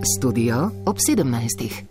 Studio ob 17.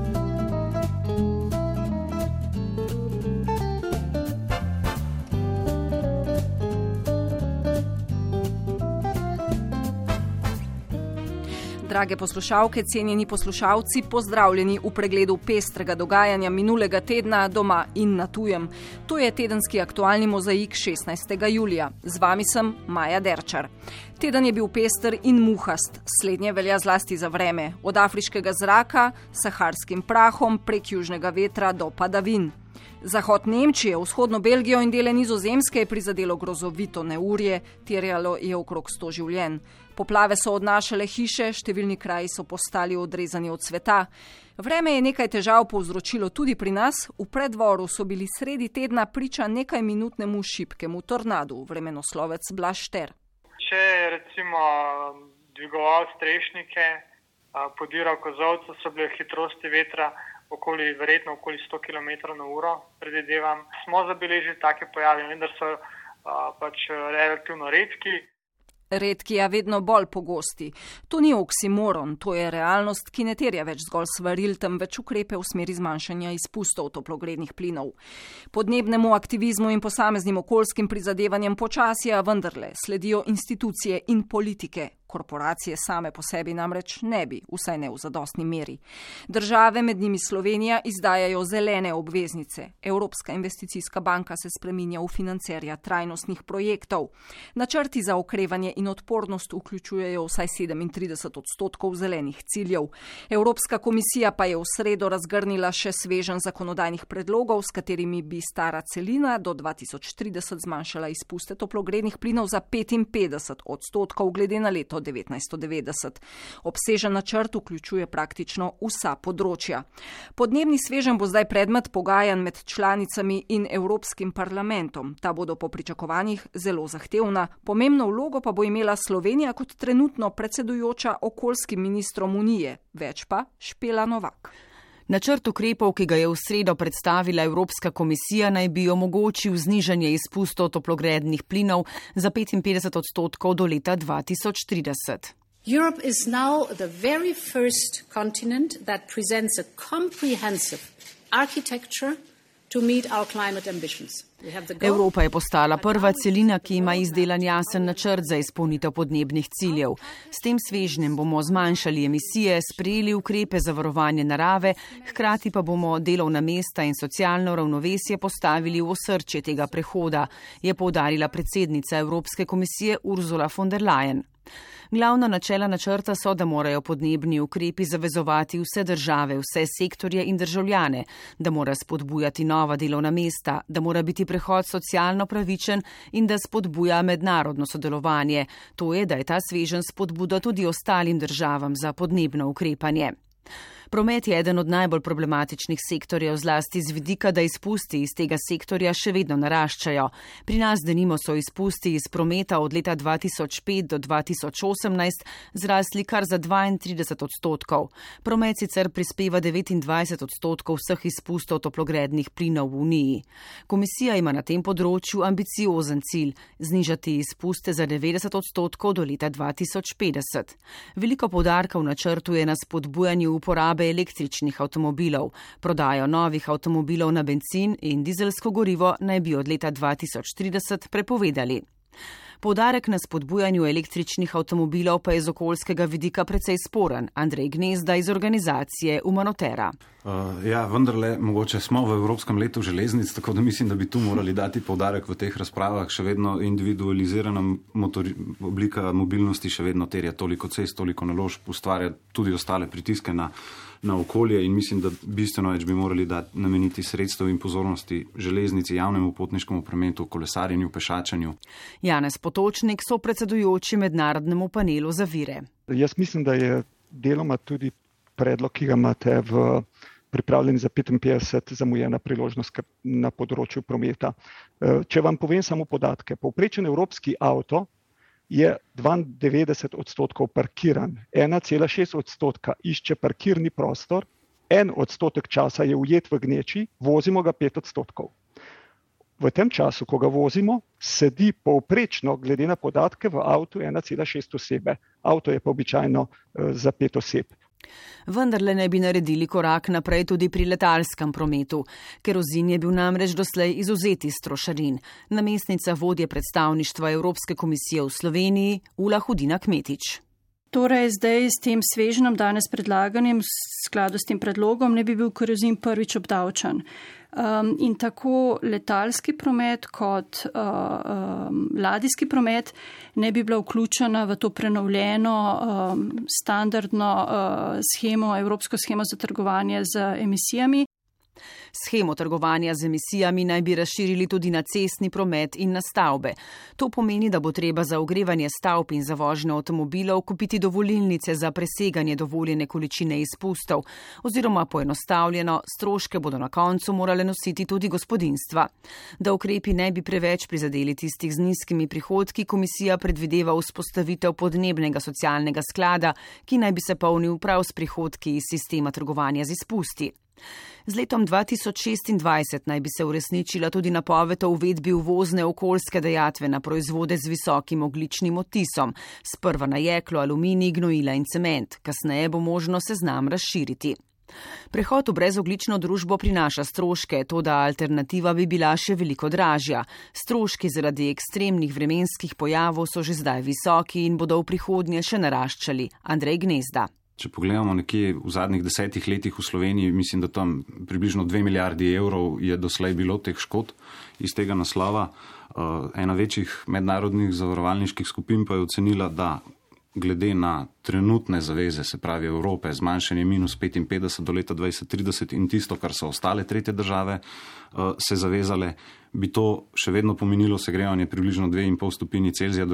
Drage poslušalke, cenjeni poslušalci, pozdravljeni v pregledu pestrega dogajanja minulega tedna doma in na tujem. To je tedenski aktualni mozaik 16. julija. Z vami sem Maja Derčar. Teden je bil pester in muhast. Slednje velja zlasti za vreme. Od afriškega zraka, saharskim prahom, prek južnega vetra do padavin. Zahod Nemčije, vzhodno Belgijo in dele Nizozemske je prizadelo grozovito neurje, terjalo je okrog 100 življenj. Poplave so odnašale hiše, številni kraji so postali odrezani od sveta. Vreme je nekaj težav povzročilo tudi pri nas. V Preddvoru so bili sredi tedna priča nekajminutnemu šibkemu tornadu, vremenoslovec Blaž Šter. Če je recimo dvigoval strešnike, podiral kozolce, so bile hitrosti vetra verjetno okoli 100 km na uro, predvidevam. Smo zabeležili take pojave, vendar so relativno redki. Redki, a vedno bolj pogosti. To ni oksimoron, to je realnost, ki ne terja več zgolj svaril, temveč ukrepe v smeri zmanjšanja izpustov toplogrednih plinov. Podnebnemu aktivizmu in posameznim okoljskim prizadevanjem počasi, a vendarle sledijo institucije in politike. Korporacije same po sebi namreč ne bi, vsaj ne v zadostni meri. Države, med njimi Slovenija, izdajajo zelene obveznice. Evropska investicijska banka se spreminja v financerja trajnostnih projektov. Načrti za okrevanje in odpornost vključujejo vsaj 37% zelenih ciljev. Evropska komisija pa je v sredo razgrnila še sveženj zakonodajnih predlogov, s katerimi bi stara celina do 2030 zmanjšala izpuste toplogrednih plinov za 55% glede na leto 1990. Obsežen načrt vključuje praktično vsa področja. Podnebni sveženj bo zdaj predmet pogajanj med članicami in Evropskim parlamentom. Ta bodo po pričakovanjih zelo zahtevna. Pomembno vlogo pa bo imela Slovenija kot trenutno predsedujoča okoljskim ministrom Unije. Več pa Špela Novak. Načrt ukrepov, ki ga je v sredo predstavila Evropska komisija, naj bi omogočil znižanje izpustov toplogrednih plinov za 55% do leta 2030. Europe is now the very first continent that presents a comprehensive architecture to meet our climate ambitions. Evropa je postala prva celina, ki ima izdelan jasen načrt za izpolnitev podnebnih ciljev. S tem svežnjem bomo zmanjšali emisije, sprejeli ukrepe za varovanje narave, hkrati pa bomo delovna mesta in socialno ravnovesje postavili v osrčje tega prehoda, je poudarila predsednica Evropske komisije Ursula von der Leyen. Glavna načela načrta so, da morajo podnebni ukrepi zavezovati vse države, vse sektorje in državljane, da mora spodbujati nova delovna mesta, da mora biti prehod socialno pravičen in da spodbuja mednarodno sodelovanje. To je, da je ta sveženj spodbuda tudi ostalim državam za podnebno ukrepanje. Promet je eden od najbolj problematičnih sektorjev, zlasti z vidika, da izpusti iz tega sektorja še vedno naraščajo. Pri nas denimo so izpusti iz prometa od leta 2005 do 2018 zrasli kar za 32%. Promet sicer prispeva 29% vseh izpustov toplogrednih plinov v Uniji. Komisija ima na tem področju ambiciozen cilj – znižati izpuste za 90% do leta 2050. Veliko poudarka v načrtu je na spodbujanju uporabe električnih avtomobilov. Prodajo novih avtomobilov na bencin in dizelsko gorivo naj bi od leta 2030 prepovedali. Poudarek na spodbujanju električnih avtomobilov pa je z okoljskega vidika precej sporen. Andrej Gnezda iz organizacije Umanotera. Vendarle, mogoče smo v Evropskem letu železnic, tako da mislim, da bi tu morali dati poudarek v teh razpravah. Še vedno individualizirana oblika mobilnosti še vedno terja toliko cest, toliko naložb, ustvarja tudi ostale pritiske na okolje in mislim, da bistveno več bi morali nameniti sredstev in pozornosti železnici, javnemu potniškemu prometu, kolesarjenju, pešačenju. Janez Potočnik, sopredsedujoči mednarodnemu panelu za vire. Jaz mislim, da je deloma tudi predlog, ki ga imate pripravljen za 55 zamujena priložnost na področju prometa. Če vam povem samo podatke, povprečen evropski avto je 92% parkiran, 1,6% išče parkirni prostor, 1% časa je ujet v gneči, vozimo ga 5%. V tem času, ko ga vozimo, sedi povprečno, glede na podatke, v avtu 1,6 osebe. Avto je pa običajno za 5 oseb. Vendarle naj bi naredili korak naprej tudi pri letalskem prometu. Kerozin je bil namreč doslej izvzet iz trošarin. Namestnica vodje predstavništva Evropske komisije v Sloveniji Ula Hudina Kmetič. Torej, zdaj s tem svežnjem danes predlaganim, v skladu s tem predlogom, ne bi bil kerozin prvič obdavčen. In tako letalski promet kot ladijski promet ne bi bila vključena v to prenovljeno standardno shemo, evropsko shemo za trgovanje z emisijami. Shemo trgovanja z emisijami naj bi razširili tudi na cestni promet in na stavbe. To pomeni, da bo treba za ogrevanje stavb in za vožnjo avtomobilov kupiti dovolilnice za preseganje dovoljene količine izpustov, oziroma poenostavljeno, stroške bodo na koncu morale nositi tudi gospodinjstva. Da ukrepi ne bi preveč prizadeli tistih z nizkimi prihodki, komisija predvideva vzpostavitev podnebnega socialnega sklada, ki naj bi se polnil prav s prihodki iz sistema trgovanja z izpusti. Z letom 2026 naj bi se uresničila tudi napoved o uvedbi uvozne okoljske dajatve na proizvode z visokim ogljičnim odtisom, sprva na jeklo, aluminij, gnojila in cement, kasneje bo možno seznam razširiti. Prehod v brezogljično družbo prinaša stroške, toda alternativa bi bila še veliko dražja. Stroški zaradi ekstremnih vremenskih pojavov so že zdaj visoki in bodo v prihodnje še naraščali. Andrej Gnezda. Če pogledamo nekje v zadnjih 10 letih v Sloveniji, mislim, da tam približno 2 milijardi evrov je doslej bilo teh škod iz tega naslova. Ena večjih mednarodnih zavarovalniških skupin pa je ocenila, da glede na trenutne zaveze, se pravi Evrope, zmanjšanje minus 55 do leta 2030 in tisto, kar so ostale tretje države se zavezale, bi to še vedno pomenilo segrevanje približno 2,5 stopinji Celzija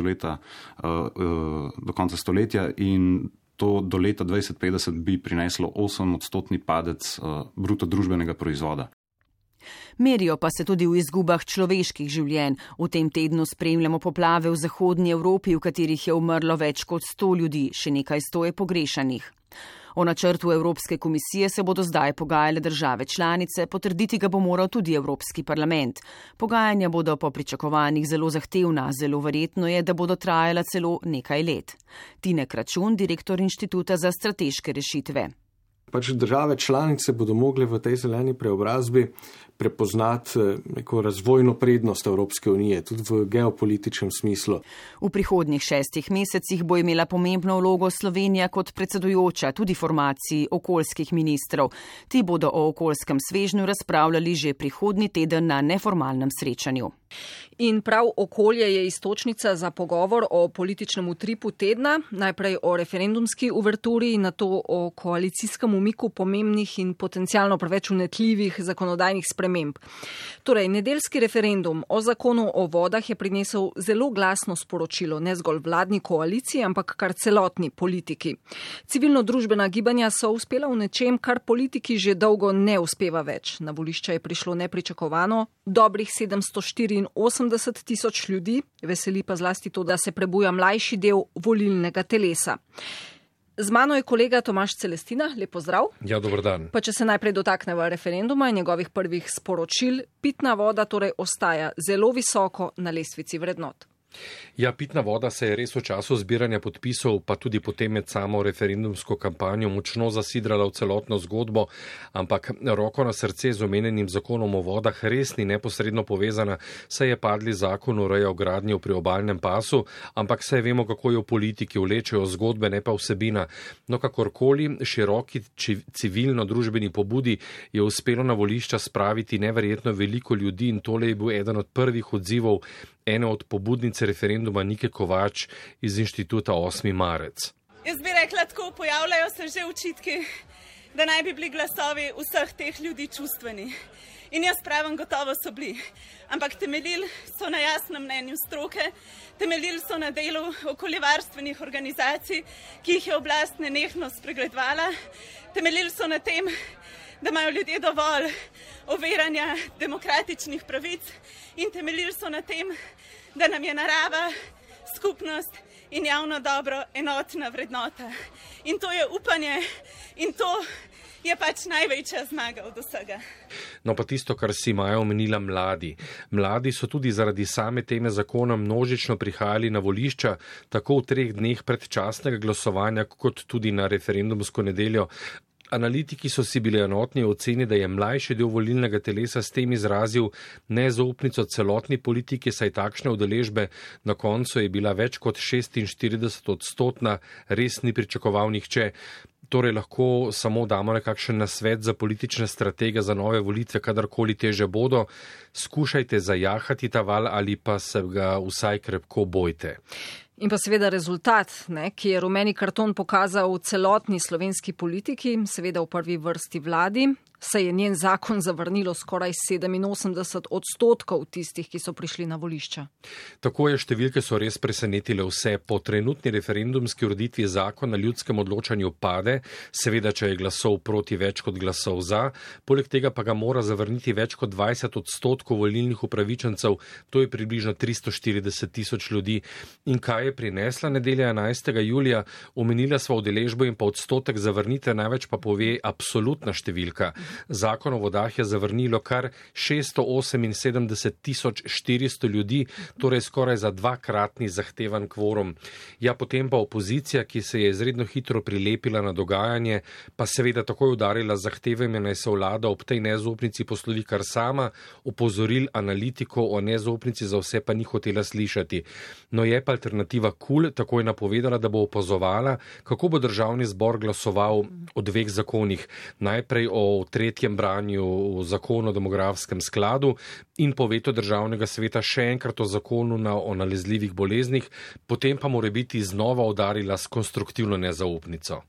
do konca stoletja in to do leta 2050 bi prineslo 8% padec bruto družbenega proizvoda. Merijo pa se tudi v izgubah človeških življenj. V tem tednu spremljamo poplave v zahodnji Evropi, v katerih je umrlo več kot 100 ljudi, še nekaj 100 je pogrešanih. O načrtu Evropske komisije se bodo zdaj pogajale države članice, potrditi ga bo moral tudi Evropski parlament. Pogajanja bodo po pričakovanjih zelo zahtevna, zelo verjetno je, da bodo trajala celo nekaj let. Tine Kračun, direktor Inštituta za strateške rešitve. Države članice bodo mogle v tej zeleni preobrazbi prepoznati neko razvojno prednost Evropske unije, tudi v geopolitičnem smislu. V prihodnjih 6 mesecih bo imela pomembno vlogo Slovenija kot predsedujoča tudi formaciji okoljskih ministrov. Ti bodo o okoljskem svežnju razpravljali že prihodnji teden na neformalnem srečanju. In prav okolje je iztočnica za pogovor o političnem utripu tedna, najprej o referendumski uverturi in nato o koalicijskem umiku pomembnih in potencialno preveč vnetljivih zakonodajnih sprememb. Torej, nedeljski referendum o zakonu o vodah je prinesel zelo glasno sporočilo ne zgolj vladni koaliciji, ampak kar celotni politiki. Civilno-družbena gibanja so uspela v nečem, kar politiki že dolgo ne uspeva več. Na volišča je prišlo nepričakovano dobrih 784 tisoč ljudi, veseli pa zlasti to, da se prebuja mlajši del volilnega telesa. Z mano je kolega Tomaž Celestina, lep pozdrav. Ja, dober dan. Pa če se najprej dotakneva referenduma in njegovih prvih sporočil, pitna voda torej ostaja zelo visoko na lestvici vrednot. Ja, pitna voda se je res v času zbiranja podpisov, pa tudi potem med samo referendumsko kampanjo močno zasidrala v celotno zgodbo, ampak roko na srce z omenjenim zakonom o vodah res ni neposredno povezana, saj je padli zakon ureja gradnje v priobalnem pasu, ampak saj vemo, kako jo politiki vlečejo zgodbe, ne pa vsebina. No, kakorkoli, široki civilno-družbeni pobudi je uspelo na volišča spraviti neverjetno veliko ljudi in tole je bil eden od prvih odzivov ene od pobudnice referenduma Nike Kovač iz Inštituta 8. marec. Jaz bi rekla tako, pojavljajo se že očitki, da naj bi bili glasovi vseh teh ljudi čustveni. In jaz pravim, gotovo so bili. Ampak temeljili so na jasnem mnenju stroke, temeljili so na delu okoljevarstvenih organizacij, ki jih je oblast nenehno spregledovala, temeljili so na tem, da imajo ljudje dovolj oviranja demokratičnih pravic in temeljili so na tem, da nam je narava, skupnost in javno dobro enotna vrednota. In to je upanje in to je pač največja zmaga od vsega. No pa tisto, kar si Maja omenila, mladi. Mladi so tudi zaradi same teme zakona množično prihajali na volišča, tako v 3 dneh predčasnega glasovanja, kot tudi na referendumsko nedeljo. Analitiki so si bili enotni v oceni, da je mlajši del volilnega telesa s tem izrazil nezaupnico celotni politiki, saj takšne udeležbe na koncu je bila več kot 46%, res ni pričakoval nihče. Torej lahko samo damo nekakšen nasvet za politične stratege za nove volitve, kadarkoli te že bodo. Skušajte zajahati ta val ali pa se ga vsaj krepko bojte. In pa seveda rezultat, ki je rumeni karton pokazal celotni slovenski politiki, seveda v prvi vrsti vladi, saj je njen zakon zavrnilo skoraj 87% tistih, ki so prišli na volišča. Tako je, številke so res presenetile vse. Po trenutni referendumski ureditvi zakon na ljudskem odločanju pade, seveda, če je glasov proti več kot glasov za, poleg tega pa ga mora zavrniti več kot 20% volilnih upravičencev, to je približno 340.000 ljudi. In kaj je prinesla nedelja 11. julija? Omenila sva udeležbo in pa odstotek zavrnitve, največ pa pove absolutna številka. Zakon o vodah je zavrnilo kar 678.400 ljudi, torej skoraj za 2-kratni zahtevan kvorum. Ja, potem pa opozicija, ki se je izredno hitro prilepila na dogajanje, pa seveda takoj udarila zahtevami, naj se vlada ob tej nezaupnici poslovi kar sama, opozoril analitikov o nezaupnici za vse pa ni hotela slišati. No je pa alternativa KUL takoj napovedala, da bo opazovala, kako bo državni zbor glasoval o 2 zakonih. Najprej o 3. branju v zakonu o demografskem skladu in po vetu državnega sveta še enkrat o zakonu o nalezljivih boleznih, potem pa mora biti znova udarila s konstruktivno nezaupnico.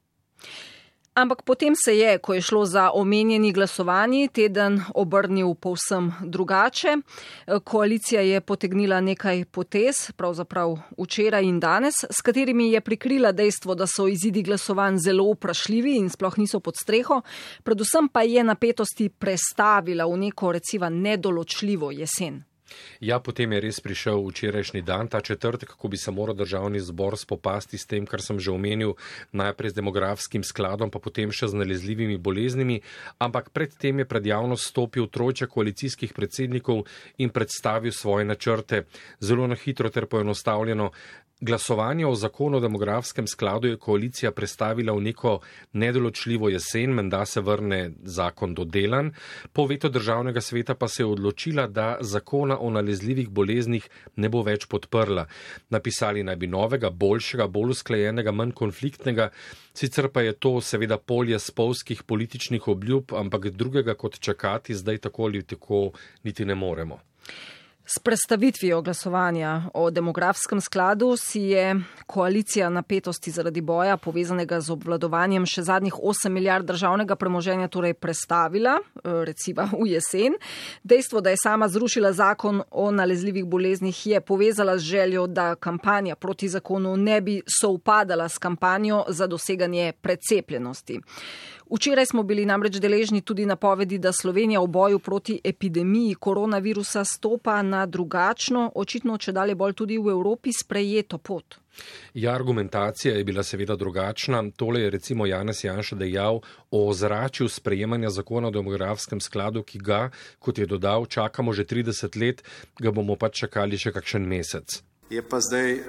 Ampak potem se je, ko je šlo za omenjeni glasovanji, teden obrnil povsem drugače. Koalicija je potegnila nekaj potez, pravzaprav včeraj in danes, s katerimi je prikrila dejstvo, da so izidi glasovanj zelo vprašljivi in sploh niso pod streho, predvsem pa je napetosti prestavila v neko reciva nedoločljivo jesen. Ja, potem je res prišel včerajšnji dan, ta četrtek, ko bi se moral državni zbor spopasti s tem, kar sem že omenil, najprej z demografskim skladom, pa potem še z nalezljivimi boleznimi, ampak predtem je pred javnost stopil trojček koalicijskih predsednikov in predstavil svoje načrte. Zelo na hitro ter poenostavljeno. Glasovanje o zakonu o demografskem skladu je koalicija prestavila v neko nedoločljivo jesen, menda se vrne zakon dodelan. Po vetu državnega sveta pa se je odločila, da zakona o nalezljivih boleznih ne bo več podprla. Napisali naj bi novega, boljšega, bolj usklajenega, manj konfliktnega, sicer pa je to seveda polje spolskih političnih obljub, ampak drugega kot čakati zdaj tako ali tako niti ne moremo. S prestavitvijo glasovanja o demografskem skladu si je koalicija napetosti zaradi boja, povezanega z obvladovanjem še zadnjih 8 milijard državnega premoženja, torej prestavila, recimo v jesen. Dejstvo, da je sama zrušila zakon o nalezljivih boleznih, je povezala z željo, da kampanja proti zakonu ne bi sovpadala s kampanjo za doseganje precepljenosti. Včeraj smo bili namreč deležni tudi napovedi, da Slovenija v boju proti epidemiji koronavirusa stopa na drugačno, očitno čedalje bolj tudi v Evropi sprejeto pot. Ja, argumentacija je bila seveda drugačna. Tole je recimo Janez Janša dejal o ozračju sprejemanja zakona o demografskem skladu, ki ga, kot je dodal, čakamo že 30 let, ga bomo pač čakali še kakšen mesec. Je pa zdaj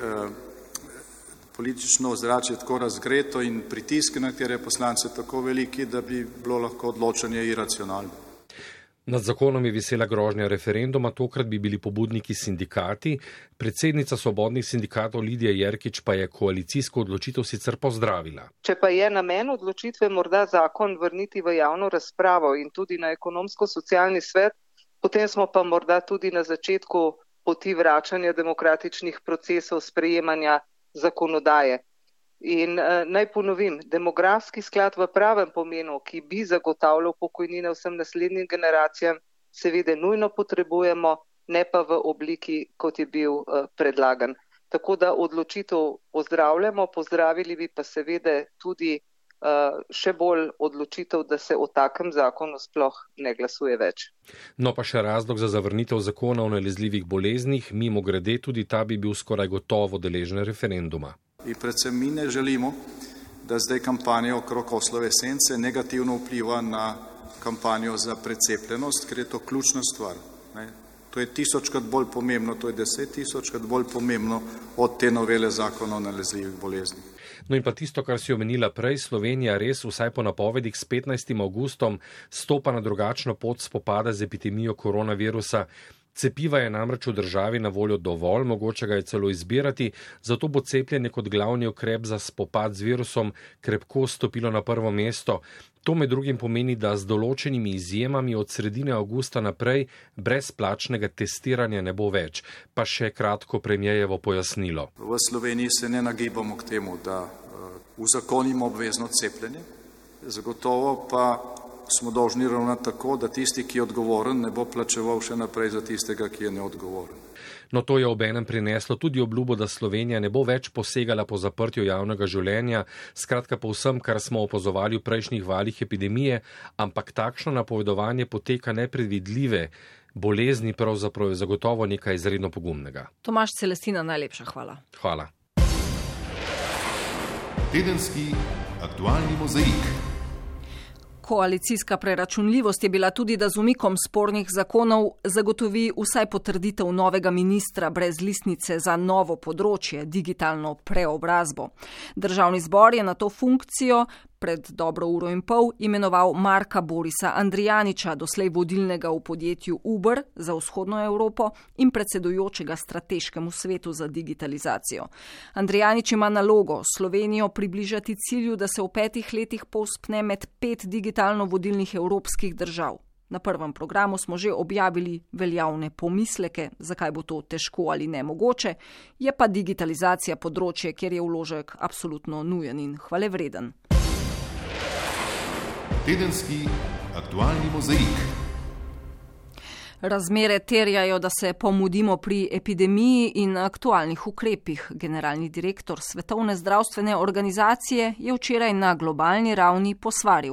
politično ozračje tako razgreto in pritiski na katere poslance tako veliki, da bi bilo lahko odločanje iracionalno. Nad zakonom je visela grožnja referenduma, tokrat bi bili pobudniki sindikati. Predsednica svobodnih sindikatov Lidija Jerkič pa je koalicijsko odločitev sicer pozdravila. Če pa je namen odločitve morda zakon vrniti v javno razpravo in tudi na ekonomsko-socialni svet, potem smo pa morda tudi na začetku poti vračanja demokratičnih procesov sprejemanja zakonodaje. In naj ponovim, demografski sklad v pravem pomenu, ki bi zagotavljal pokojnine vsem naslednjim generacijam, seveda nujno potrebujemo, ne pa v obliki, kot je bil predlagan. Tako da odločitev pozdravljamo, pozdravili bi pa seveda tudi še bolj odločitev, da se o takem zakonu sploh ne glasuje več. No pa še razlog za zavrnitev zakona o nalezljivih boleznih, mimo grede tudi ta bi bil skoraj gotovo deležen referenduma. In predvsem mi ne želimo, da zdaj kampanja okrog oslove sence negativno vpliva na kampanjo za precepljenost, ker je to ključna stvar. To je 1000-krat bolj pomembno, to je 10 000-krat bolj pomembno od te novele zakona o nalezljivih boleznih. No in pa tisto, kar si omenila prej, Slovenija res, vsaj po napovedih, s 15. avgustom stopa na drugačno pot spopada z epidemijo koronavirusa. Cepiva je namreč v državi na voljo dovolj, mogoče ga je celo izbirati, zato bo cepljenje kot glavni ukrep za spopad z virusom krepko stopilo na prvo mesto. To med drugim pomeni, da z določenimi izjemami od sredine avgusta naprej brezplačnega testiranja ne bo več. Pa še kratko premierjevo pojasnilo. V Sloveniji se ne nagibamo k temu, da uzakonimo obvezno cepljenje. Zagotovo pa smo dolžni ravnati tako, da tisti, ki je odgovoren, ne bo plačeval še naprej za tistega, ki je neodgovoren. No, to je obenem prineslo tudi obljubo, da Slovenija ne bo več posegala po zaprtju javnega življenja, skratka po vsem, kar smo opazovali v prejšnjih valih epidemije, ampak takšno napovedovanje poteka nepredvidljive bolezni, pravzaprav je zagotovo nekaj izredno pogumnega. Tomaž Celestina, najlepša hvala. Hvala. Tedenski aktualni mozaik. Koalicijska preračunljivost je bila tudi, da z umikom spornih zakonov zagotovi vsaj potrditev novega ministra brez listnice za novo področje, digitalno preobrazbo. Državni zbor je na to funkcijo pred dobro uro in pol imenoval Marka Borisa Andrijaniča, doslej vodilnega v podjetju Uber za vzhodno Evropo in predsedujočega strateškemu svetu za digitalizacijo. Andrijanič ima nalogo Slovenijo približati cilju, da se v 5 letih povzpne med 5 digitalno vodilnih evropskih držav. Na prvem programu smo že objavili veljavne pomisleke, zakaj bo to težko ali nemogoče, je pa digitalizacija področje, kjer je vložek absolutno nujen in hvalevreden. Tedenski aktualni mozaik. Razmere terjajo, da se pomudimo pri epidemiji in aktualnih ukrepih. Generalni direktor Svetovne zdravstvene organizacije je včeraj na globalni ravni posvaril.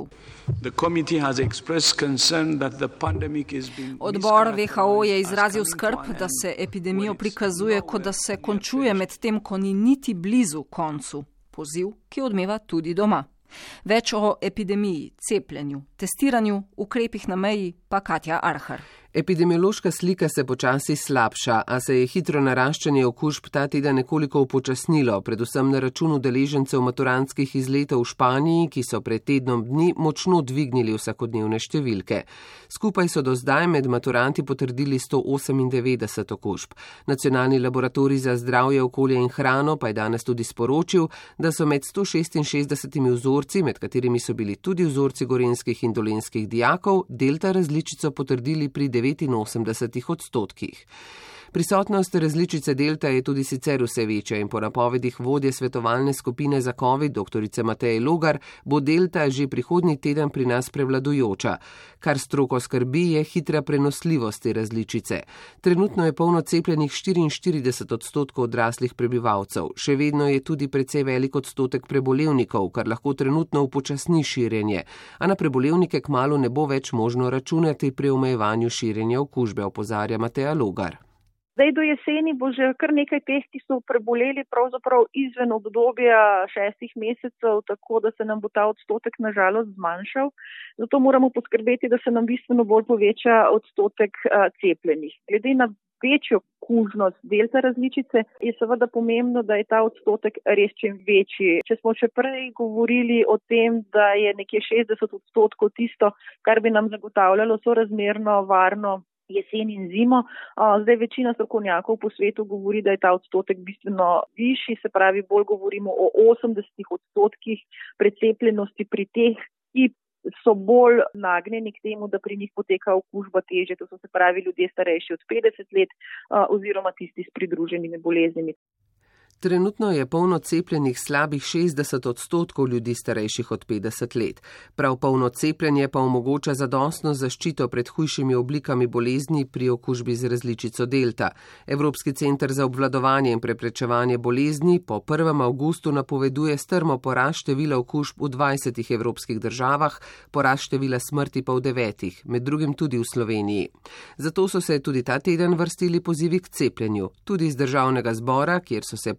Odbor WHO je izrazil skrb, da se epidemijo prikazuje, kot da se končuje med tem, ko ni niti blizu koncu. Poziv, ki odmeva tudi doma. Več o epidemiji, cepljenju, testiranju, ukrepih na meji pa Katja Arhar. Epidemiološka slika se počasi slabša, a se je hitro naraščanje okužb ta teden nekoliko upočasnilo, predvsem na račun udeležencev maturantskih izletov v Španiji, ki so pred tednom dni močno dvignili vsakodnevne številke. Skupaj so do zdaj med maturanti potrdili 198 okužb. Nacionalni laboratorij za zdravje, okolje in hrano pa je danes tudi sporočil, da so med 166 vzorci, med katerimi so bili tudi vzorci gorenjskih in dolenjskih dijakov, delta različico potrdili pri 89%. Prisotnost različice delta je tudi sicer vse večja in po napovedih vodje svetovalne skupine za COVID, dr. Mateje Logar, bo delta že prihodnji teden pri nas prevladujoča. Kar stroko skrbi je hitra prenosljivost te različice. Trenutno je polno cepljenih 44% odraslih prebivalcev. Še vedno je tudi precej velik odstotek prebolevnikov, kar lahko trenutno upočasni širjenje, a na prebolevnike kmalu ne bo več možno računati pri omejevanju širjenja okužbe, opozarja Mateja Logar. Zdaj do jeseni bo že kar nekaj teh, ki so preboleli pravzaprav izven obdobja 6 mesecev, tako da se nam bo ta odstotek nažalost zmanjšal. Zato moramo poskrbeti, da se nam bistveno bolj poveča odstotek cepljenih. Glede na večjo kužnost delta različice je seveda pomembno, da je ta odstotek res čim večji. Če smo še prej govorili o tem, da je nekje 60% tisto, kar bi nam zagotavljalo sorazmerno varno jesen in zimo. Zdaj večina strokovnjakov po svetu govori, da je ta odstotek bistveno višji, se pravi bolj govorimo o 80% precepljenosti pri teh, ki so bolj nagnjeni k temu, da pri njih poteka okužba težje. To so se pravi ljudje starejši od 50 let oziroma tisti s pridruženimi boleznimi. Trenutno je polno cepljenih slabih 60% ljudi starejših od 50 let. Prav polno cepljenje pa omogoča zadostno zaščito pred hujšimi oblikami bolezni pri okužbi z različico delta. Evropski center za obvladovanje in preprečevanje bolezni po 1. avgustu napoveduje strmo porast števila okužb v 20 evropskih državah, porast števila smrti pa v 9, med drugim tudi v Sloveniji. Zato so se tudi ta teden vrstili pozivi k cepljenju, tudi iz državnega zbora, kjer so se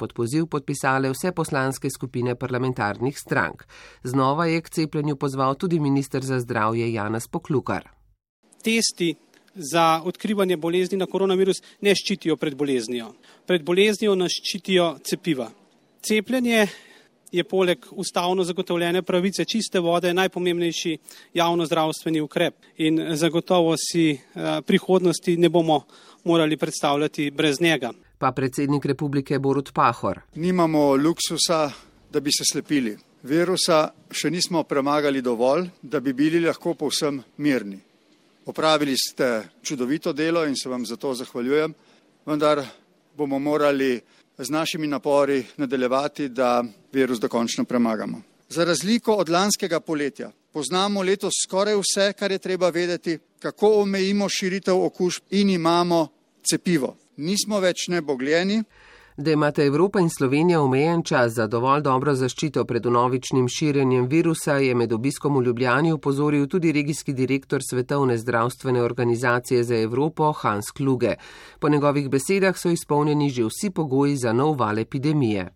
pod poziv podpisale vse poslanske skupine parlamentarnih strank. Znova je k cepljenju pozval tudi minister za zdravje Janez Poklukar. Testi za odkrivanje bolezni na koronavirus ne ščitijo pred boleznijo. Pred boleznijo nas ščitijo cepiva. Cepljenje je poleg ustavno zagotovljene pravice čiste vode najpomembnejši javnozdravstveni ukrep in zagotovo si prihodnosti ne bomo morali predstavljati brez njega. Pa predsednik republike Borut Pahor. Nimamo luksusa, da bi se slepili. Virusa še nismo premagali dovolj, da bi bili lahko povsem mirni. Opravili ste čudovito delo in se vam za to zahvaljujem, vendar bomo morali z našimi napori nadaljevati, da virus dokončno premagamo. Za razliko od lanskega poletja poznamo letos skoraj vse, kar je treba vedeti, kako omejimo širitev okužb in imamo cepivo. Nismo več nebogljeni. Da imate Evropa in Slovenija omejen čas za dovolj dobro zaščito pred vnovičnim širjenjem virusa, je med obiskom v Ljubljani opozoril tudi regijski direktor Svetovne zdravstvene organizacije za Evropo Hans Kluge. Po njegovih besedah so izpolnjeni že vsi pogoji za nov val epidemije.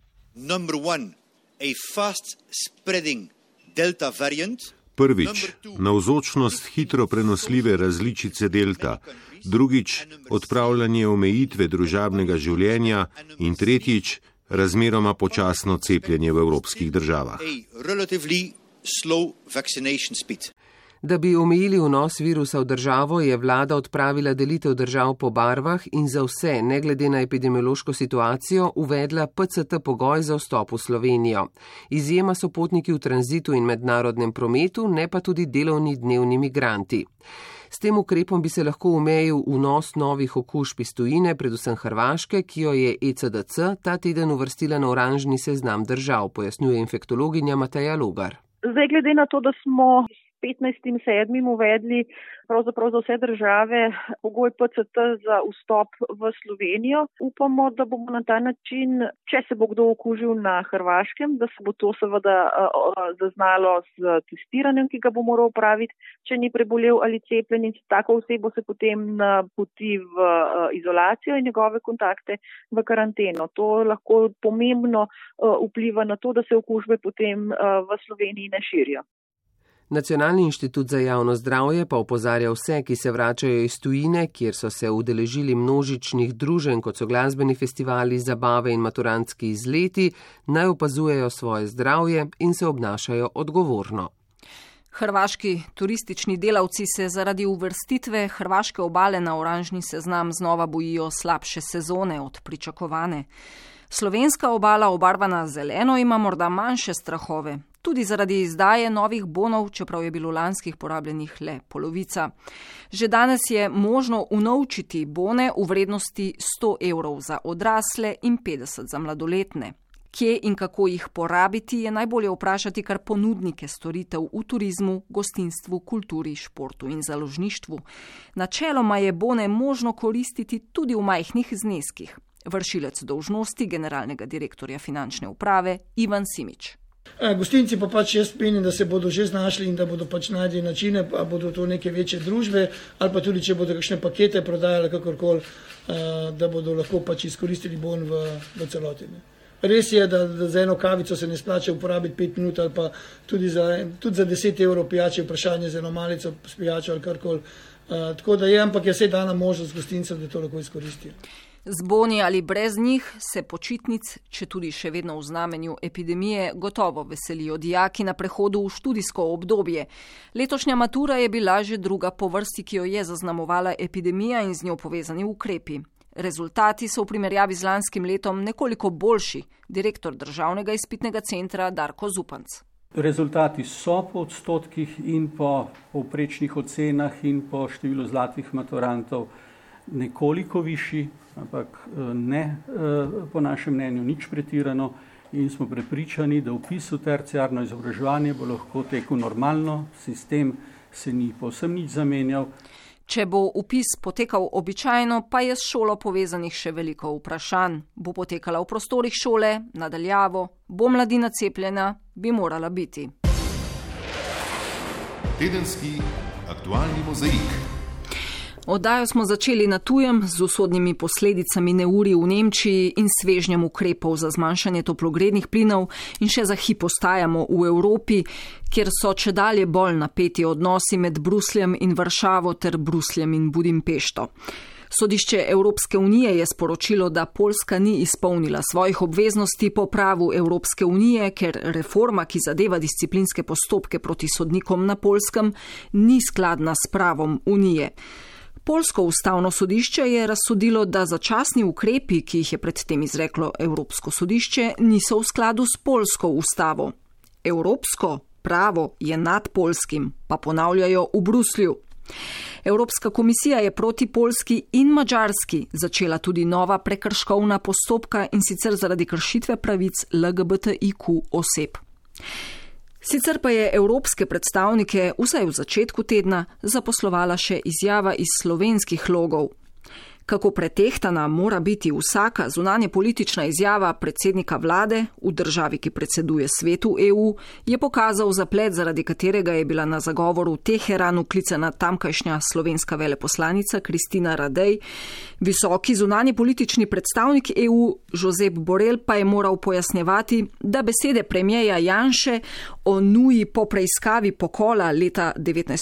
Prvič, navzočnost hitro prenosljive različice delta. Drugič, odpravljanje omejitve družabnega življenja in tretjič, razmeroma počasno cepljenje v evropskih državah. Da bi omejili vnos virusa v državo, je vlada odpravila delitev držav po barvah in za vse, ne glede na epidemiološko situacijo, uvedla PCT pogoj za vstop v Slovenijo. Izjema so potniki v tranzitu in mednarodnem prometu, ne pa tudi delovni dnevni migranti. S tem ukrepom bi se lahko omejil vnos novih okužb iz tujine, predvsem Hrvaške, ki jo je ECDC ta teden uvrstila na oranžni seznam držav, pojasnjuje infektologinja Mateja Logar. Zdaj, glede na to, da smo 15.7. uvedli pravzaprav za vse države pogoj PCT za vstop v Slovenijo. Upamo, da bomo na ta način, če se bo kdo okužil na Hrvaškem, da se bo to seveda zaznalo z testiranjem, ki ga bo moral opraviti, če ni prebolel ali cepljen, in tako osebo se potem napoti v izolacijo in njegove kontakte v karanteno. To lahko pomembno vpliva na to, da se okužbe potem v Sloveniji ne širijo. Nacionalni inštitut za javno zdravje pa opozarja vse, ki se vračajo iz tujine, kjer so se udeležili množičnih druženj, kot so glasbeni festivali, zabave in maturantski izleti, naj opazujejo svoje zdravje in se obnašajo odgovorno. Hrvaški turistični delavci se zaradi uvrstitve hrvaške obale na oranžni seznam znova bojijo slabše sezone od pričakovane. Slovenska obala, obarvana zeleno, ima morda manjše strahove, tudi zaradi izdaje novih bonov, čeprav je bilo lanskih porabljenih le polovica. Že danes je možno unovčiti bone v vrednosti 100 evrov za odrasle in 50 za mladoletne. Kje in kako jih porabiti, je najbolje vprašati kar ponudnike storitev v turizmu, gostinstvu, kulturi, športu in založništvu. Načeloma je bone možno koristiti tudi v majhnih zneskih. Vršilec dolžnosti generalnega direktorja finančne uprave Ivan Simič. Gostinci pa jaz menim, da se bodo že znašli in da bodo našli načine, pa bodo to neke večje družbe ali pa tudi, če bodo kakšne pakete prodajali kakorkoli, da bodo lahko izkoristili bon v celoti. Res je, da za eno kavico se ne splača uporabiti 5 minut ali pa tudi za 10 evrov pijače, vprašanje za eno malico s pijačo ali karkoli. Tako da je, ampak je vse dana možnost gostincev, da to lahko izkoristijo. Z boni ali brez njih se počitnic, če tudi še vedno v znamenju epidemije, gotovo veselijo dijaki na prehodu v študijsko obdobje. Letošnja matura je bila že druga po vrsti, ki jo je zaznamovala epidemija in z njo povezani ukrepi. Rezultati so v primerjavi z lanskim letom nekoliko boljši, direktor Državnega izpitnega centra Darko Zupanc. Rezultati so po odstotkih in po povprečnih ocenah in po številu zlatih maturantov nekoliko višji, ampak ne po našem mnenju nič pretirano, in smo prepričani, da vpis v terciarno izobraževanje bo lahko tekel normalno, sistem se ni povsem nič zamenjal. Če bo vpis potekal običajno, pa je s šolo povezanih še veliko vprašanj. Bo potekala v prostorih šole, nadaljavo, bo mladina cepljena, bi morala biti. Tedenski aktualni mozaik. Oddajo smo začeli na tujem z usodnimi posledicami neurij v Nemčiji in svežnjem ukrepov za zmanjšanje toplogrednih plinov in še za hip ostajamo v Evropi, kjer so čedalje bolj napeti odnosi med Brusljem in Varšavo ter Brusljem in Budimpešto. Sodišče Evropske unije je sporočilo, da Poljska ni izpolnila svojih obveznosti po pravu Evropske unije, ker reforma, ki zadeva disciplinske postopke proti sodnikom na Poljskem, ni skladna s pravom unije. Poljsko ustavno sodišče je razsodilo, da začasni ukrepi, ki jih je predtem izreklo Evropsko sodišče, niso v skladu s poljsko ustavo. Evropsko pravo je nad poljskim, pa ponavljajo v Bruslju. Evropska komisija je proti Poljski in Madžarski začela tudi nova prekrškovna postopka in sicer zaradi kršitve pravic LGBTIQ oseb. Sicer pa je evropske predstavnike vsaj v začetku tedna zaposlovala še izjava iz slovenskih logov. Kako pretehtana mora biti vsaka zunanje politična izjava predsednika vlade v državi, ki predseduje svetu EU, je pokazal zaplet, zaradi katerega je bila na zagovoru v Teheranu klicana tamkajšnja slovenska veleposlanica Kristina Radej. Visoki zunanje politični predstavnik EU Josep Borrell pa je moral pojasnjevati, da besede premijeja Janše o nuji po preiskavi pokola leta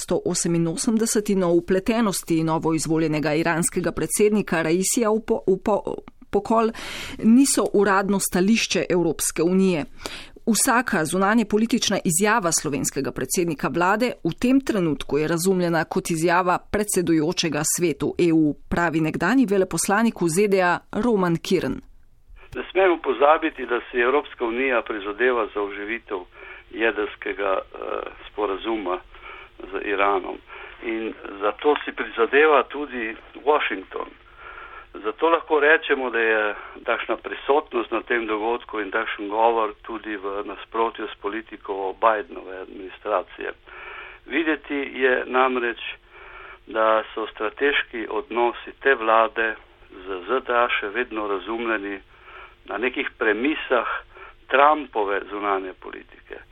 1988 in o upletenosti novoizvoljenega iranskega predsednika Raisija v pokol niso uradno stališče Evropske unije. Vsaka zunanje politična izjava slovenskega predsednika vlade v tem trenutku je razumljena kot izjava predsedujočega svetu EU, pravi nekdanji veleposlanik v ZDA Roman Kirn. Ne smemo pozabiti, da si Evropska unija prizadeva za oživitev jedrskega sporazuma z Iranom in zato si prizadeva tudi Washington. Zato lahko rečemo, da je takšna prisotnost na tem dogodku in takšen govor tudi v nasprotju s politiko Bidenove administracije. Videti je namreč, da so strateški odnosi te vlade z ZDA še vedno razumljeni na nekih premisah Trumpove zunanje politike.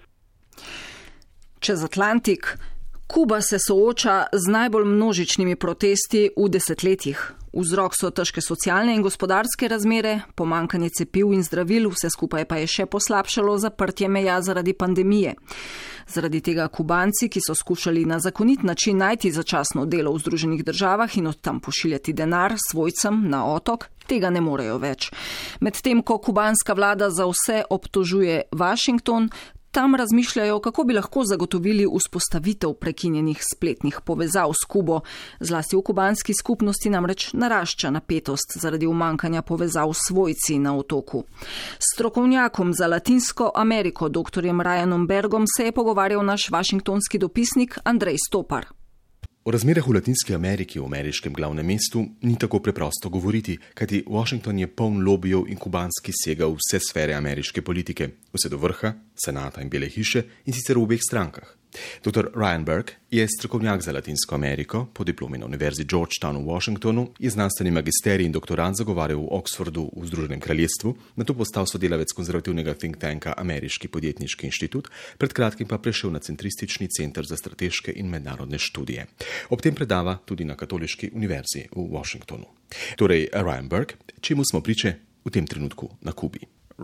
Čez Atlantik. Kuba se sooča z najbolj množičnimi protesti v desetletjih. Vzrok so težke socialne in gospodarske razmere, pomanjkanje cepiv in zdravil, vse skupaj pa je še poslabšalo zaprtje meja zaradi pandemije. Zaradi tega Kubanci, ki so skušali na zakonit način najti začasno delo v Združenih državah in od tam pošiljati denar svojcem na otok, tega ne morejo več. Medtem ko kubanska vlada za vse obtožuje Washington, tam razmišljajo, kako bi lahko zagotovili vzpostavitev prekinjenih spletnih povezav s Kubo. Zlasti v kubanski skupnosti namreč narašča napetost zaradi umankanja povezav s svojci na otoku. S strokovnjakom za Latinsko Ameriko, dr. Ryanom Bergom, se je pogovarjal naš washingtonski dopisnik Andrej Stopar. O razmerah v Latinski Ameriki, v ameriškem glavnem mestu, ni tako preprosto govoriti, kajti Washington je poln lobijev in kubanski sega v vse sfere ameriške politike, vse do vrha, senata in Bele hiše in sicer v obeh strankah. Dr. Ryan Berg je strokovnjak za Latinsko Ameriko, po diplomi na Univerzi Georgetown v Washingtonu, je znanstveni magisterij in doktorant zagovarjal v Oxfordu v Združenem kraljestvu, nato postal sodelavec konzervativnega think tanka Ameriški podjetniški inštitut, pred kratkim pa prešel na Centristični center za strateške in mednarodne študije. Ob tem predava tudi na Katoliški univerzi v Washingtonu. Torej, Ryan Berg, čemu smo priče v tem trenutku na Kubi?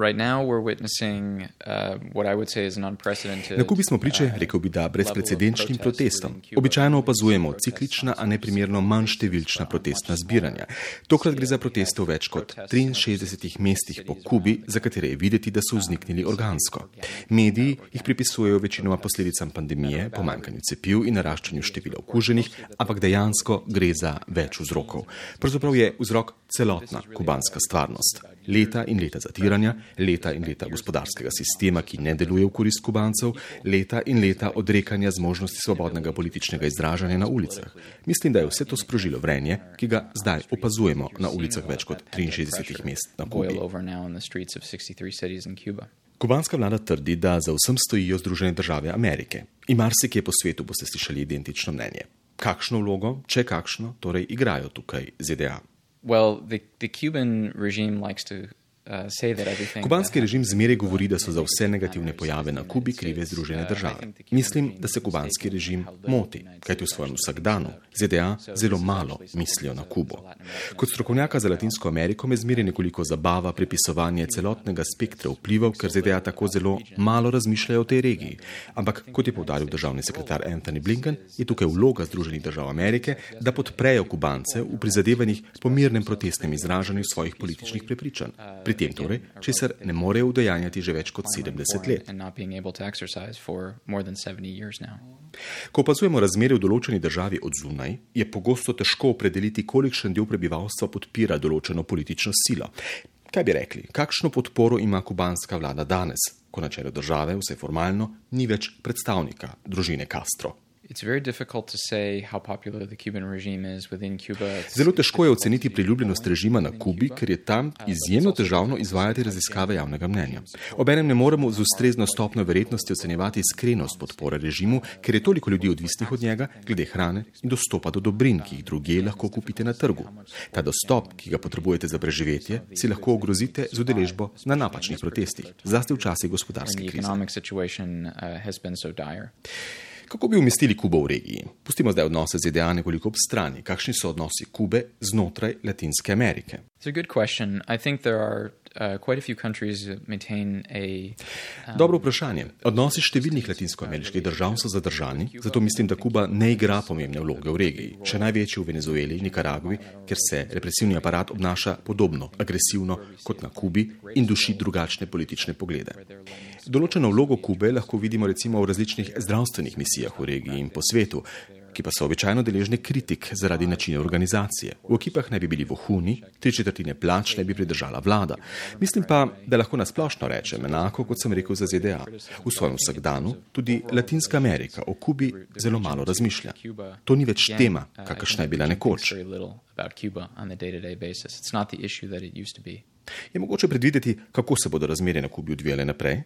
Na Kubi smo priče, rekel bi, da brezprecedenčnim protestom. Običajno opazujemo ciklična, a neprimerno manj številčna protestna zbiranja. Tokrat gre za proteste v več kot 63 mestih po Kubi, za katere je videti, da so vzniknili organsko. Mediji jih pripisujejo večinoma posledicam pandemije, pomanjkanju cepiv in naraščanju števila okuženih, ampak dejansko gre za več vzrokov. Pravzaprav je vzrok celotna kubanska stvarnost. Leta in leta zatiranja, leta in leta gospodarskega sistema, ki ne deluje v korist Kubancev, leta in leta odrekanja zmožnosti svobodnega političnega izražanja na ulicah. Mislim, da je vse to sprožilo vrenje, ki ga zdaj opazujemo na ulicah več kot 63 mest na Kubi. Kubanska vlada trdi, da za vsem stojijo Združene države Amerike. In marsikje po svetu boste slišali identično mnenje. Kakšno vlogo, če kakšno, torej igrajo tukaj ZDA? Well, the Cuban regime likes to Kubanski režim zmeraj govori, da so za vse negativne pojave na Kubi krive Združene države. Mislim, da se kubanski režim moti, kajti v svojem vsakdanu ZDA zelo malo mislijo na Kubo. Kot strokovnjaka za Latinsko Ameriko me zmeraj nekoliko zabava pripisovanje celotnega spektra vplivov, ker ZDA tako zelo malo razmišljajo o tej regiji. Ampak, kot je poudaril državni sekretar Antony Blinken, je tukaj vloga Združenih držav Amerike, da podprejo Kubance v prizadevanjih po mirnem protestnem izražanju svojih političnih prepričanj. Pri tem torej, česar ne morejo udejanjati že več kot 70 let. Ko opazujemo razmere v določeni državi od zunaj, je pogosto težko opredeliti, kolikšen del prebivalstva podpira določeno politično silo. Kaj bi rekli, kakšno podporo ima kubanska vlada danes, ko na čelu države, vsaj formalno, ni več predstavnika družine Castro? Zelo težko je oceniti priljubljenost režima na Kubi, ker je tam izjemno težavno izvajati raziskave javnega mnenja. Obenem ne moremo z ustrezno stopnjo verjetnosti ocenjevati iskrenost podpore režimu, ker je toliko ljudi odvisnih od njega glede hrane in dostopa do dobrin, ki jih drugje lahko kupite na trgu. Ta dostop, ki ga potrebujete za preživetje, si lahko ogrozite z udeležbo na napačnih protestih, zlasti v časih gospodarske krize. Kako bi umestili Kubo v regiji? Pustimo zdaj odnose z ZDA nekoliko ob strani. Kakšni so odnosi Kube znotraj Latinske Amerike? Dobro vprašanje. Odnosi številnih latinskoameriških držav so zadržani, zato mislim, da Kuba ne igra pomembne vloge v regiji, še največji v Venezueli in Nikaragvi, ker se represivni aparat obnaša podobno agresivno kot na Kubi in duši drugačne politične poglede. Določeno vlogo Kube lahko vidimo recimo v različnih zdravstvenih misijah v regiji in po svetu, ki pa so običajno deležne kritik zaradi načina organizacije. V ekipah naj bi bili vohuni, 3/4 plač naj bi pridržala vlada. Mislim pa, da lahko nasplošno rečem enako, kot sem rekel za ZDA. V svojem vsakdanu tudi Latinska Amerika o Kubi zelo malo razmišlja. To ni več tema, kakršna je bila nekoč. Je mogoče predvideti, kako se bodo razmere na Kubi odvijale naprej?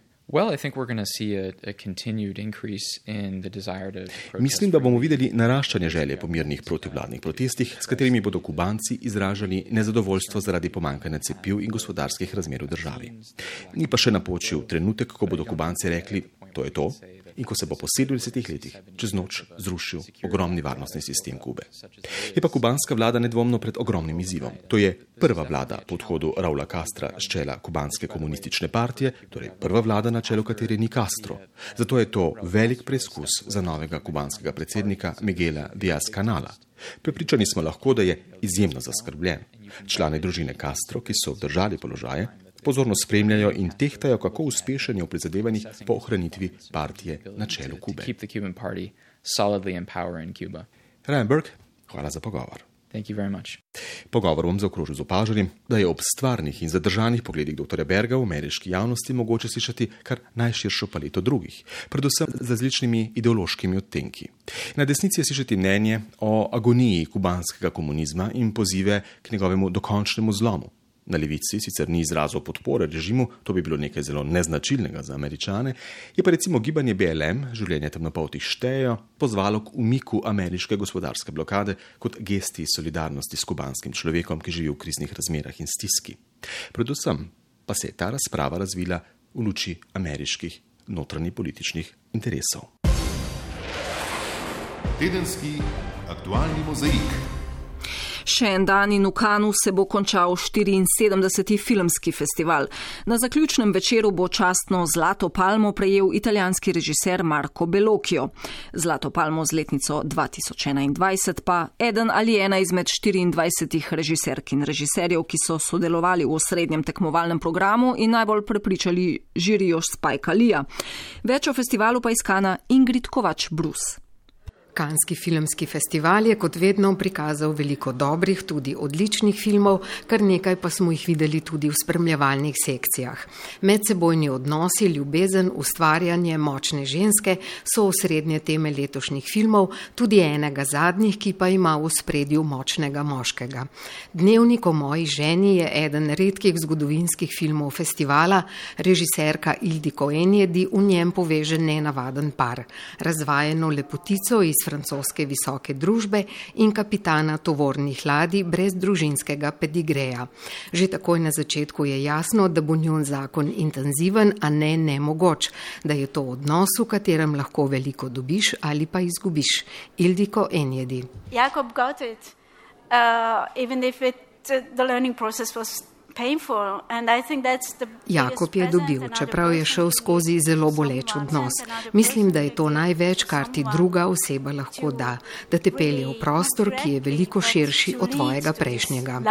Mislim, da bomo videli naraščanje želje po mirnih protivladnih protestih, s katerimi bodo Kubanci izražali nezadovoljstvo zaradi pomanjkanja cepiv in gospodarskih razmer v državi. Ni pa še napočil trenutek, ko bodo Kubanci rekli, to je to, in ko se bo po 70 letih čez noč zrušil ogromni varnostni sistem Kube. Je pa kubanska vlada nedvomno pred ogromnim izzivom. To je prva vlada po odhodu Raula Castra z čela kubanske komunistične partije, torej prva vlada, na čelu katere ni Castro. Zato je to velik preizkus za novega kubanskega predsednika Miguela Díaz-Canala. Prepričani smo lahko, da je izjemno zaskrbljen. Člani družine Castro, ki so obdržali položaje, pozorno spremljajo in tehtajo, kako uspešen je v prizadevanjih po ohranitvi partije na čelu Kube. Ryan Burke, hvala za pogovor. Pogovor bom zaokrožil z opažanjem, da je ob stvarnih in zadržanih pogledih dr. Berga v ameriški javnosti mogoče slišati kar najširšo paleto drugih, predvsem z različnimi ideološkimi odtenki. Na desnici je slišati mnenje o agoniji kubanskega komunizma in pozive k njegovemu dokončnemu zlomu. Na levici sicer ni izrazov podpore režimu, to bi bilo nekaj zelo neznačilnega za Američane, je pa recimo gibanje BLM, življenje temnopoltih štejejo, pozvalo k umiku ameriške gospodarske blokade kot gesti solidarnosti s kubanskim človekom, ki živi v kriznih razmerah in stiski. Predvsem pa se je ta razprava razvila v luči ameriških notranjih političnih interesov. Tedenski aktualni mozaik. Še en dan in v Kanu se bo končal 74. filmski festival. Na zaključnem večeru bo častno Zlato palmo prejel italijanski režiser Marco Bellocchio. Zlato palmo z letnico 2021 pa eden ali ena izmed 24 režiserk in režiserjev, ki so sodelovali v osrednjem tekmovalnem programu in najbolj prepričali žirijo Spika Leeja. Več o festivalu pa iz Kana Ingrid Kovač-Brus. Kanski filmski festival je kot vedno prikazal veliko dobrih, tudi odličnih filmov, kar nekaj pa smo jih videli tudi v spremljevalnih sekcijah. Medsebojni odnosi, ljubezen, ustvarjanje, močne ženske so osrednje teme letošnjih filmov, tudi enega zadnjih, ki pa ima v ospredju močnega moškega. Dnevnik o moji ženi je eden redkih zgodovinskih filmov festivala, režiserka Ildiko Enjedi v njem poveže nenavaden par. Razvajeno lepotico iz iz francoske visoke družbe in kapitana tovornih ladij brez družinskega pedigreja. Že takoj na začetku je jasno, da bo njun zakon intenziven, a ne nemogoč, da je to odnos, v katerem lahko veliko dobiš ali pa izgubiš. Ildiko Enjedi. Jakob got it, even if the learning process was painful, and I think that's the Jakob je dobil, čeprav je šel skozi zelo boleč odnos. Mislim, da je to največ, kar ti druga oseba lahko da te pelje v prostor, ki je veliko širši od tvojega prejšnjega.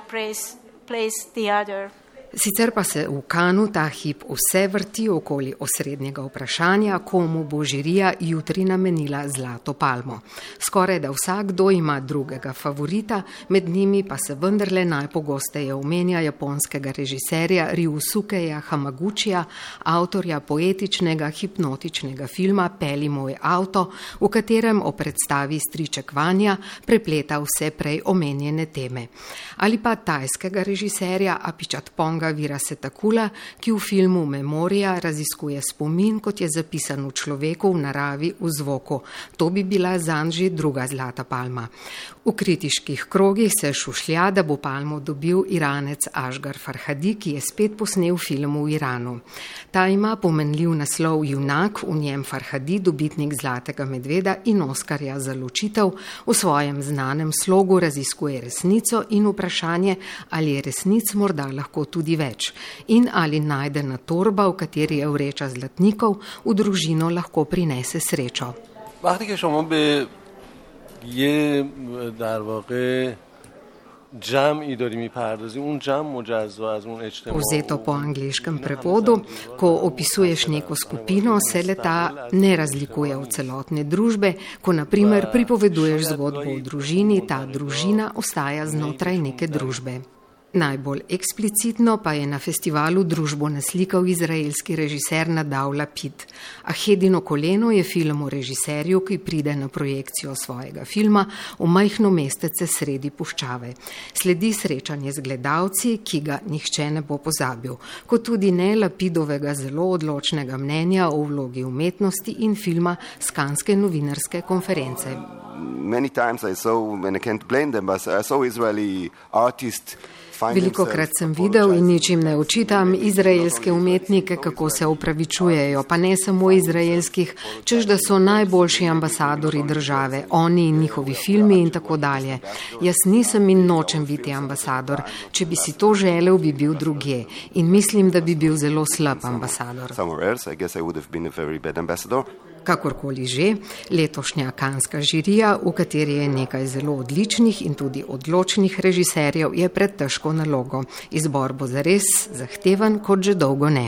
Sicer pa se v Kanu ta hip vse vrti okoli osrednjega vprašanja, komu bo žirija jutri namenila zlato palmo. Skoraj da vsakdo ima drugega favorita, med njimi pa se vendarle najpogosteje omenja japonskega režiserja Ryusukeja Hamaguchija, avtorja poetičnega hipnotičnega filma Peli moj avto, v katerem o predstavi striček Vanja prepleta vse prej omenjene teme. Ali pa tajskega režiserja Apichatponga Virasetakula, ki v filmu Memorija raziskuje spomin, kot je zapisan v človeku, v naravi, v zvoku. To bi bila zanj že druga zlata palma. V kritiških krogih se šušlja, da bo palmo dobil Iranec Asghar Farhadi, ki je spet posnel film v Iranu. Ta ima pomenljiv naslov Junak, v njem Farhadi, dobitnik Zlatega medveda in Oskarja za ločitev, v svojem znanem slogu raziskuje resnico in vprašanje, ali je resnic morda lahko tudi več in ali najdena torba, v kateri je vreča zlatnikov, v družino lahko prinese srečo. Vzeto po angleškem prevodu, ko opisuješ neko skupino, se leta ne razlikuje od celotne družbe, ko na primer pripoveduješ zgodbo o družini, ta družina ostaja znotraj neke družbe. Najbolj eksplicitno pa je na festivalu družbo naslikal izraelski režiser Nadav Lapid. Ahedino koleno je film o režiserju, ki pride na projekcijo svojega filma v majhno mestece sredi puščave. Sledi srečanje z gledalci, ki ga nihče ne bo pozabil, kot tudi ne Lapidovega zelo odločnega mnenja o vlogi umetnosti in filma s Kanske novinarske konference. Velikokrat sem videl in ničim ne očitam izraelske umetnike, kako se opravičujejo, pa ne samo izraelskih, češ da so najboljši ambasadori države, oni in njihovi filmi in tako dalje. Jaz nisem in nočem biti ambasador. Če bi si to želel, bi bil drugje. In mislim, da bi bil zelo slab ambasador. Kakorkoli že, letošnja kanska žirija, v kateri je nekaj zelo odličnih in tudi odločnih režiserjev, je pred težko nalogo. Izbor bo zares zahteven, kot že dolgo ne.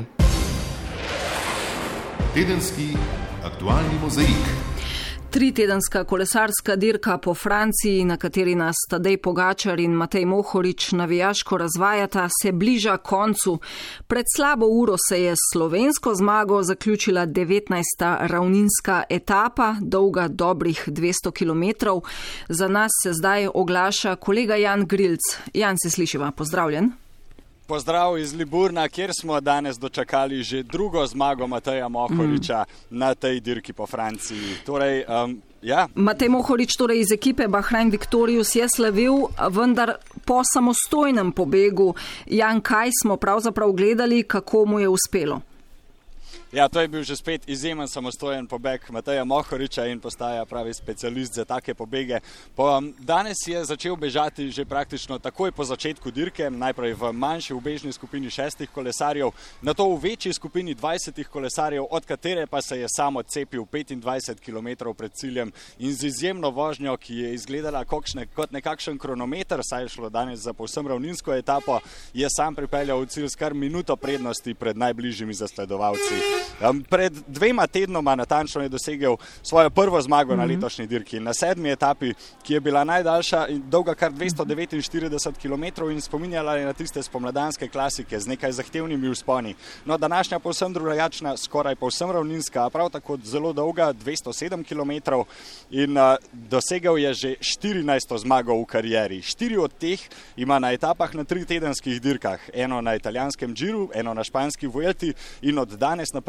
Tedenski aktualni mozaik. 3-tedenska kolesarska dirka po Franciji, na kateri nas Tadej Pogačar in Matej Mohorič navijaško razvajata, se bliža koncu. Pred slabo uro se je slovensko zmago zaključila 19. ravninska etapa, dolga dobrih 200 km. Za nas se zdaj oglaša kolega Jan Grilc. Jan, se slišiva, pozdravljen. Pozdrav iz Liburna, kjer smo danes dočakali že drugo zmago Mateja Mohoriča na tej dirki po Franciji. Matej Mohorič iz ekipe Bahrain Victorious je slavil, vendar po samostojnem pobegu. Jan, kaj smo pravzaprav gledali, kako mu je uspelo? Ja, to je bil že spet izjemen samostojen pobeg Mateja Mohoriča in postaja pravi specialist za take pobege. Danes je začel bežati že praktično takoj po začetku dirke, najprej v manjši ubežni skupini 6 kolesarjev, nato v večji skupini 20 kolesarjev, od katere pa se je sam odcepil 25 km pred ciljem in z izjemno vožnjo, ki je izgledala kot nekakšen kronometer, saj je šlo danes za povsem ravninsko etapo, je sam pripeljal v cilj s kar minuto prednosti pred najbližjimi zasledovalci. Pred 2 tednoma natančno je dosegel svojo prvo zmago na letošnji dirki. Na 7. etapi, ki je bila najdaljša in dolga kar 249 km in spominjala je na tiste spomladanske klasike z nekaj zahtevnimi vzponi. No, današnja povsem drugačna, skoraj povsem ravninska, prav tako zelo dolga, 207 km in dosegel je že 14. zmago v karieri. 4 od teh ima na etapah na 3 tedenskih dirkah. Eno na italijanskem Giru, eno na španski Vuelti in od danes naprej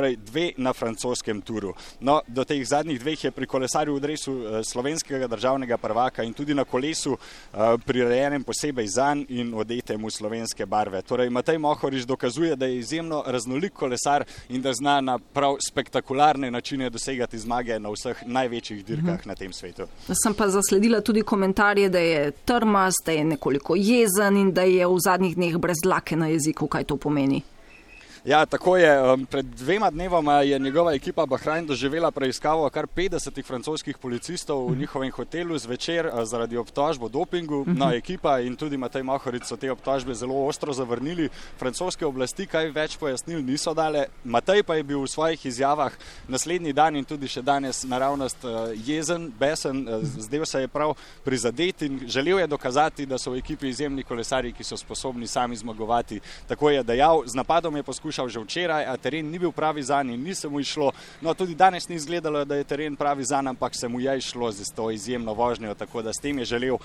najprej 2 na francoskem turu. No, do teh zadnjih 2 je pri kolesarju v dresu slovenskega državnega prvaka in tudi na kolesu prirejenem posebej zanj in odetem v slovenske barve. Torej, Matej Mohorič dokazuje, da je izjemno raznolik kolesar in da zna na prav spektakularne načine dosegati zmage na vseh največjih dirkah na tem svetu. Sem pa zasledila tudi komentarje, da je trmast, da je nekoliko jezen in da je v zadnjih dneh brez dlake na jeziku. Kaj to pomeni? Ja, tako je. Pred 2 dnevoma je njegova ekipa Bahrain doživela preiskavo kar 50 francoskih policistov v njihovem hotelu zvečer zaradi obtožb o dopingu. No, ekipa in tudi Matej Mohorič so te obtožbe zelo ostro zavrnili. Francoske oblasti kaj več pojasnil niso dale. Matej pa je bil v svojih izjavah naslednji dan in tudi še danes naravnost jezen, besen, zdel se je prav prizadet in želel je dokazati, da so v ekipi izjemni kolesarji, ki so sposobni sami zmagovati. Tako je dejal, z napadom je poskušal že včeraj, a teren ni bil pravi zanj in ni se mu išlo. No, tudi danes ni izgledalo, da je teren pravi zanj, ampak se mu je išlo z to izjemno vožnjo, tako da s tem je želel,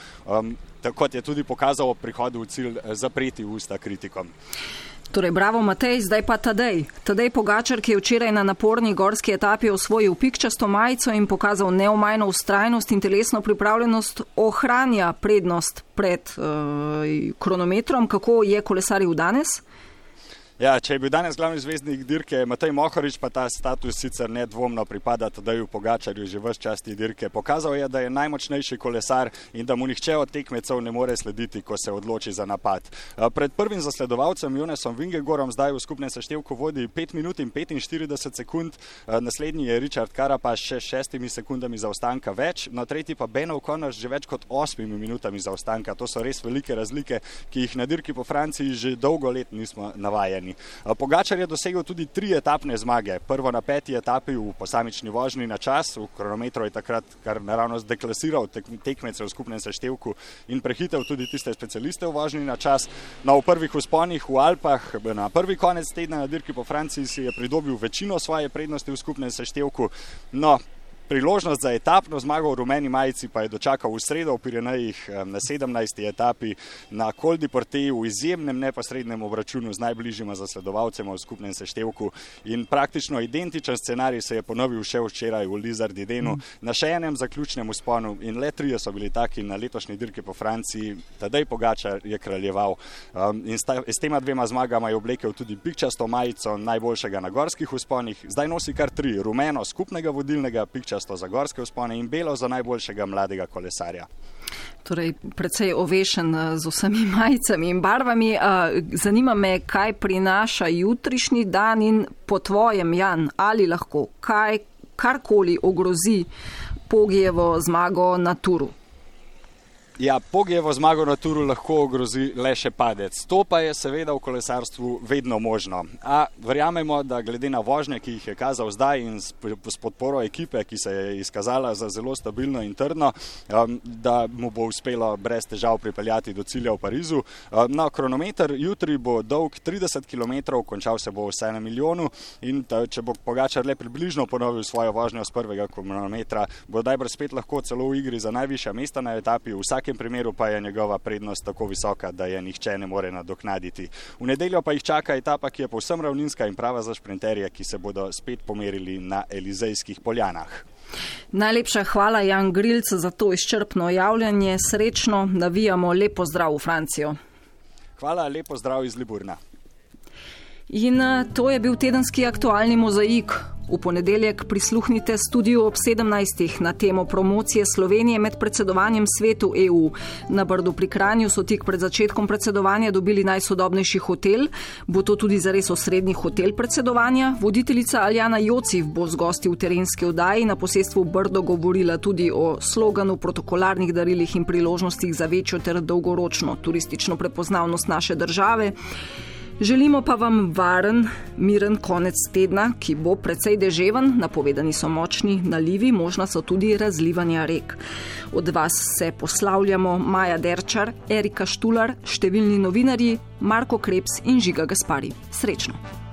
kot je tudi pokazal ob prihodu v cilj, zapreti usta kritikom. Torej, bravo Matej, zdaj pa Tadej. Tadej Pogačar, ki je včeraj na naporni gorski etapi osvojil pikčasto majico in pokazal neomajno vztrajnost in telesno pripravljenost, ohranja prednost pred kronometrom. Kako je kolesaril danes? Ja, če je bil danes glavni zvezdnik dirke Matej Mohorič, pa ta status sicer nedvomno pripada Tadeju Pogačarju že ves čas te dirke. Pokazal je, da je najmočnejši kolesar in da mu nihče od tekmecev ne more slediti, ko se odloči za napad. Pred prvim zasledovalcem Jonasom Vingegaardom zdaj v skupnem seštevku vodi 5 minut in 45 sekund, naslednji je Richard Carapaz še 6 sekundami zaostanka več, no tretji pa Ben O'Connor že več kot 8 minutami zaostanka. To so res velike razlike, ki jih na dirki po Franciji že dolgo let nismo navajeni. Pogačar je dosegel tudi 3 etapne zmage. Prvo na 5. etapi v posamični vožnji na čas, v kronometru je takrat kar naravnost deklasiral tekmece v skupnem seštevku in prehitev tudi tiste specialiste v vožnji na čas. No, v prvih vzponih v Alpah, na prvi konec tedna na dirki po Franciji si je pridobil večino svoje prednosti v skupnem seštevku. No, priložnost za etapno zmago v rumeni majici pa je dočakal v sredo v Pirenejih na 17. etapi na Col du Portet v izjemnem neposrednem obračunu z najbližjima zasledovalcema v skupnem seštevku in praktično identičen scenarij se je ponovil še včeraj v Lizardidenu na še enem zaključnem vzponu in le 3 so bili taki na letošnji dirki po Franciji. Tadej Pogačar je kraljeval in s tema 2 zmagama je oblekel tudi pikčasto majico najboljšega na gorskih vzponih. Zdaj nosi kar 3, rumeno skupnega vodilnega, pikčasto za gorske vzpone in belo za najboljšega mladega kolesarja. Torej, precej ovešen z vsemi majicami in barvami. Zanima me, kaj prinaša jutrišnji dan in po tvojem, Jan, ali lahko karkoli ogrozi Pogijevo zmago na turu? Ja, Pogijevo zmago na turu lahko ogrozi le še padec. To pa je seveda v kolesarstvu vedno možno. A verjamemo, da glede na vožnje, ki jih je kazal zdaj in s podporo ekipe, ki se je izkazala za zelo stabilno in trdno, da mu bo uspelo brez težav pripeljati do cilja v Parizu. No, kronometer jutri bo dolg 30 km, končal se bo v 1 milijonu in če bo Pogačar le približno ponovil svojo vožnjo z prvega kronometra, bo najbrž spet lahko celo v igri za najvišja mesta na etapi. V vsakem primeru pa je njegova prednost tako visoka, da je nihče ne more nadoknaditi. V nedeljo pa jih čaka etapa, ki je povsem ravninska in prava za šprinterje, ki se bodo spet pomerili na Elizejskih poljanah. Najlepša hvala, Jan Grilc, za to izčrpno javljanje. Srečno, navijamo lep pozdrav v Francijo. Hvala, lep pozdrav iz Liburna. In to je bil tedenski aktualni mozaik. V ponedeljek prisluhnite studiu ob 17. na temo promocije Slovenije med predsedovanjem svetu EU. Na Brdu pri Kranju so tik pred začetkom predsedovanja dobili najsodobnejši hotel. Bo to tudi zares osrednji hotel predsedovanja? Voditeljica Aljana Jociv bo z gosti v terenski oddaji na posestvu Brdo govorila tudi o sloganu, protokolarnih darilih in priložnostih za večjo ter dolgoročno turistično prepoznavnost naše države. Želimo pa vam varen, miren konec tedna, ki bo precej deževen, napovedani so močni nalivi, možna so tudi razlivanja rek. Od vas se poslavljamo Maja Derčar, Erika Štular, številni novinarji, Marko Krebs in Žiga Gaspari. Srečno!